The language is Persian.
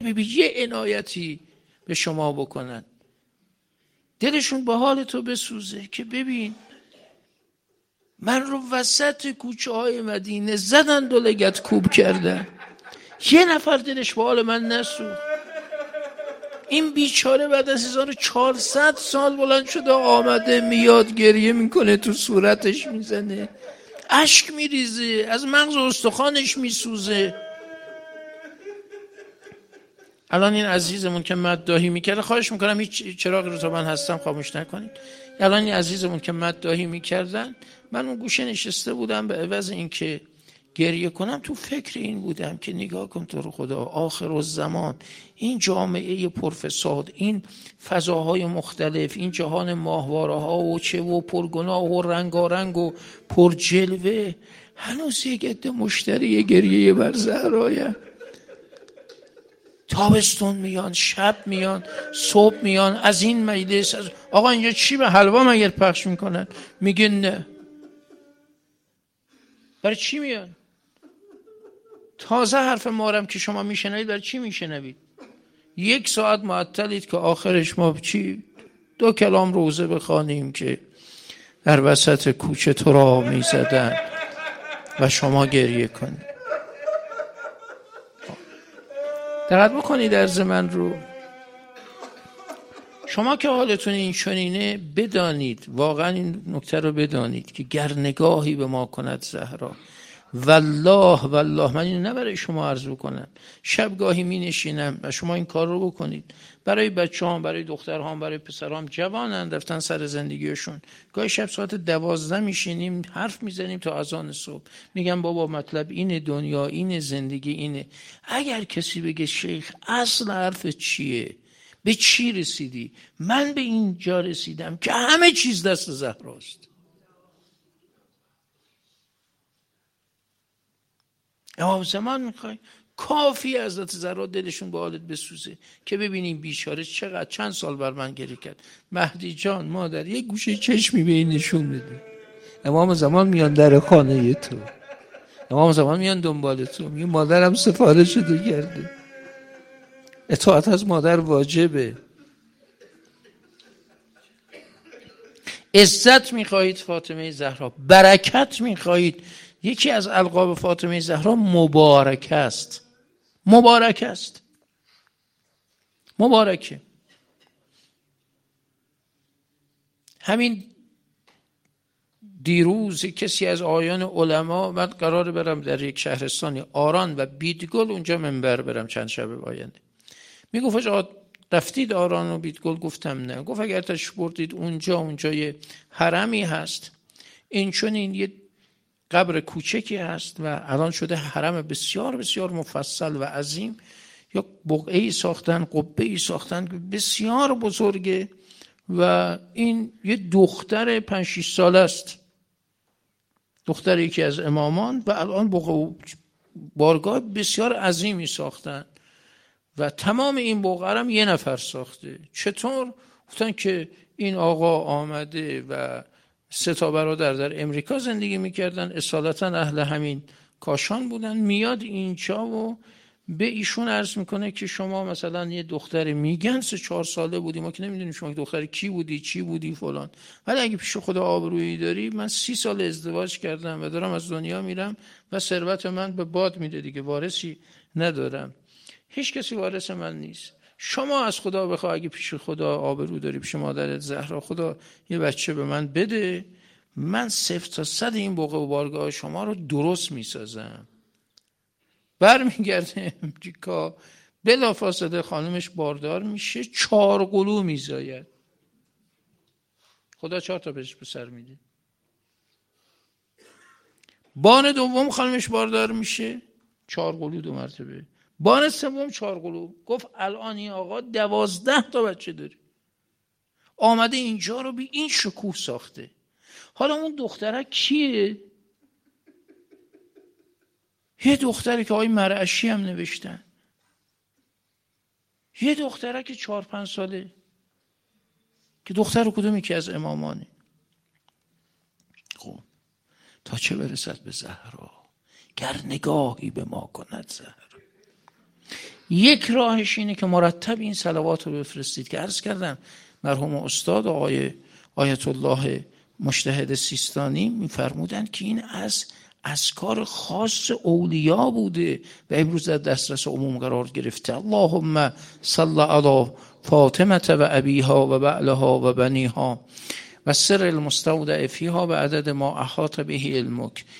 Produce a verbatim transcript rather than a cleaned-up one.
ببین یه عنایتی به شما بکنن، دلشون به حال تو بسوزه که ببین من رو وسط کوچه های مدینه زدن دو لگت کوب کردن، یه نفر دلش به حال من نسوخت. این بیچاره بعد از هزار و چهارصد سال بلند شده آمده میاد گریه میکنه، تو صورتش میزنه، اشک میریزه، از مغز و استخوانش میسوزه. الان این عزیزمون که مداحی میکرده، خواهش میکنم هیچ چراغی رو تا من هستم خاموش نکنید. الان این عزیزمون که مداحی میکردن، من اون گوشه نشسته بودم، به عوض این که گریه کنم تو فکر این بودم که نگاه کن تو رو خدا، آخر الزمان این جامعه پرفساد، این فضاهای مختلف، این جهان ماهواره ها و چه و پرگناه و رنگارنگ و پرجلوه، هنوز یک عده مشتری گریه بر زهرایم. تابستون میان، شب میان، صبح میان، از این مجلس از... آقا اینجا چی به حلوا مگر پخش میکنن؟ میگه نه. برای چی میان؟ تازه حرف مارم که شما میشنوید، برای چی میشنوید؟ یک ساعت معطلید که آخرش ما چی؟ دو کلام روزه بخوانیم که در وسط کوچه تو را میزدن و شما گریه کنید. دقت بکنید عرض من رو. شما که حالتون این چنینه، بدانید، واقعا این نکته رو بدانید که گر نگاهی به ما کند زهرا، والله والله من اینو نه برای شما عرض بکنم، شبگاهی می نشینم و شما این کار رو بکنید برای بچه‌هام، برای دخترهام، برای پسرهام، جوانن رفتن سر زندگیشون، گاهی شب ساعت دوازده میشینیم حرف میزنیم تا اذان صبح، میگم بابا مطلب اینه، دنیا اینه، زندگی اینه. اگر کسی بگه شیخ اصل حرف چیه، به چی رسیدی؟ من به اینجا رسیدم که همه چیز دست زهراست. امام زمان میخوای کافی حضرت زهرا دلشون به حالت بسوزه که ببینیم بیچاره چقدر چند سال بر من گریه کرد. مهدی جان مادر یک گوشه چشمی به این نشون بده. امام زمان میان در خانه تو، امام زمان میان دنبال تو، میگه مادرم سفارش شده کرده. اطاعت از مادر واجبه. عزت میخواهید فاطمه زهرا، برکت میخواهید. یکی از القاب فاطمه زهرا مبارک است. مبارک است. مبارکه. همین دیروز کسی از آیان علما، من قراره برم در یک شهرستانی آران و بیدگل اونجا منبر برم چند شب آینده، میگفت آقا رفتید آران و بیدگل؟ گفتم نه. گفت اگر تشریف بردید اونجا، اونجا یه حرمی هست، این چون این یه قبر کوچکی هست و الان شده حرم بسیار بسیار مفصل و عظیم، یا بقعه‌ای ساختن، قبه‌ای ساختن بسیار بزرگه و این یه دختر پنج شش ساله است، دختر یکی از امامان، و الان بقعه بارگاه بسیار عظیمی ساختن و تمام این بقعه هم یه نفر ساخته. چطور؟ گفتن که این آقا آمده و سه تا برادر در امریکا زندگی میکردن، اصالتا اهل همین کاشان بودن، میاد اینجا و به ایشون عرض میکنه که شما مثلا یه دختر میگن سه چهار ساله بودی، ما که نمیدونیم شما دختر کی بودی، چی بودی فلان، ولی اگه پیش خدا آبرویی داری، من سی سال ازدواج کردم و دارم از دنیا میرم و ثروت من به باد میده دیگه، وارثی ندارم، هیچ کسی وارث من نیست. شما از خدا بخواه اگه پیش خدا آبرو داری، پیش مادرت زهرا، خدا یه بچه به من بده، من صفر تا صد این بقعه و بارگاه شما رو درست میسازم. برمیگرده امریکا، بلافاصله خانمش باردار میشه، چهار قلو میزاید. خدا چهار تا بهش پسر میده. بار دوم خانمش باردار میشه، چهار قلو دو مرتبه. بار سوم چهار قلو. گفت الان این آقا دوازده تا بچه داره، آمده اینجا رو بی این شکوه ساخته. حالا اون دختره کیه؟ یه دختره که آقای مرعشی هم نوشتن، یه دختره که چهار پنج ساله، که دختر کدومی که از امامانه. خب تا چه برسد به زهرا، گر نگاهی به ما کند زهرا. یک راهش اینه که مرتب این صلوات رو بفرستید که عرض کردم مرحوم استاد آقای آیت الله مجتهد سیستانی میفرمودن که این از اذکار خاص اولیا بوده و امروز در دسترس عموم قرار گرفته. اللهم صل علی فاطمه و ابیها و بعلها و بنیها و سر المستودع فیها و عدد ما احاط به علمک.